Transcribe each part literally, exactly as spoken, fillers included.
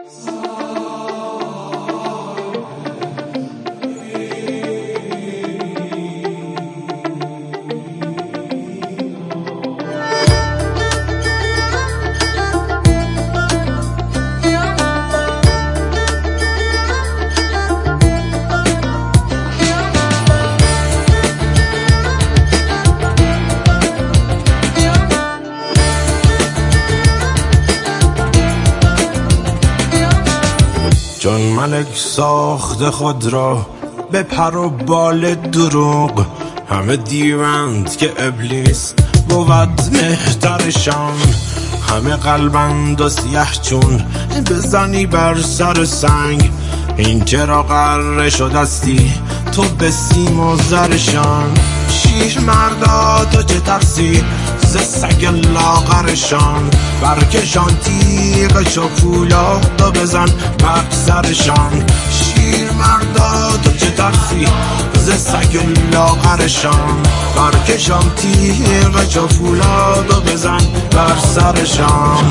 چون ملک ساخت خود را به پر و بال دروغ، همه دیوند که ابلیس بود مهترشان. همه قلبند و سیه چون بزنی بر سر سنگ، این چرا غره شدستی تو به سیم و زرشان. شیر مردا تو چه ترسی ز سگ لاغرشان، برکشان تیغش و فولاد و بزن بر سرشان. شیر مردا تو چه ترسی ز سگ لاغرشان، برکشان تیغش و فولاد و بزن بر سرشان.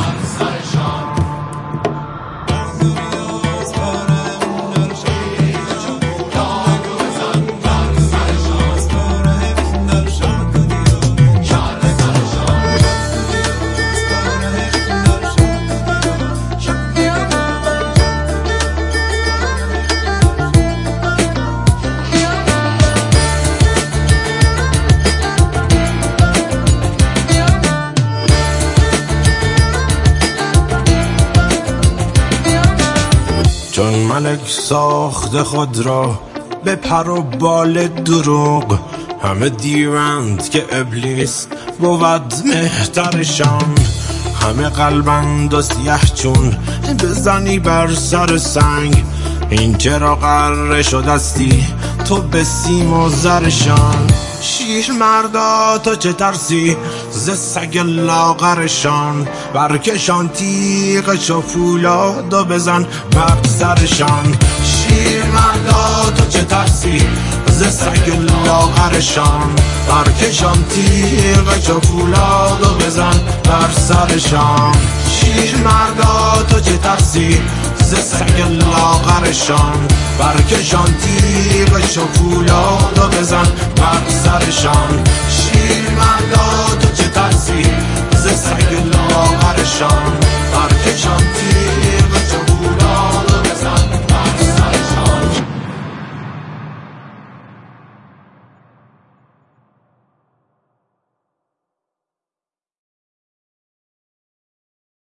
چون ملک ساخت خود را به پر و بال دروغ، همه دیوند که ابلیس بود مهترشان. همه قلبند و سیه چون بزنی بر سر سنگ، این چرا غره شدستی تو به سیم و زرشان. شیر مردا تو چه ترسی ز سگ لاغرشان، برکشان تیغش و فولاد و بزن بر سرشان. شیر مردا تو چه ترسی ز سگ لاغرشان، برکشان تیغش و فولاد و بزن بر سرشان. شیر مردا تو چه ترسی ز سگ لاغرشان، برکشان تیغش و فولاد و بزن بر سرشان. شیر مردا تو چه ترسی ز سگ لاغرشان،